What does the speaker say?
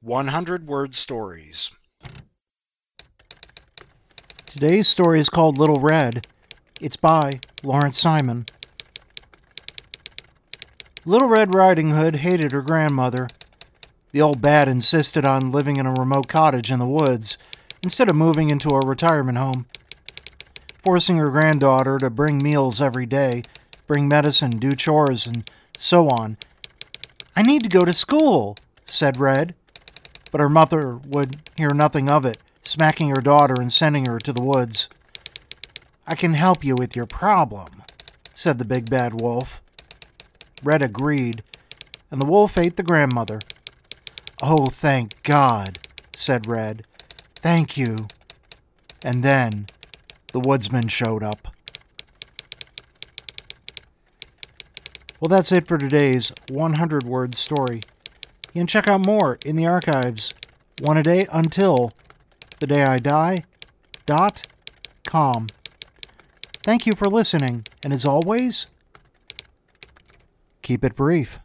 100-word stories. Today's story is called Little Red. It's by Lawrence Simon. Little Red Riding Hood hated her grandmother. The old bat insisted on living in a remote cottage in the woods instead of moving into a retirement home, forcing her granddaughter to bring meals every day, bring medicine, do chores, and so on. "I need to go to school," said Red. But her mother would hear nothing of it, smacking her daughter and sending her to the woods. "I can help you with your problem," said the big bad wolf. Red agreed, and the wolf ate the grandmother. "Oh, thank God," said Red. "Thank you." And then the woodsman showed up. Well, that's it for today's 100-word story. You can check out more in the archives, one a day until the day I die.com. Thank you for listening, and as always, keep it brief.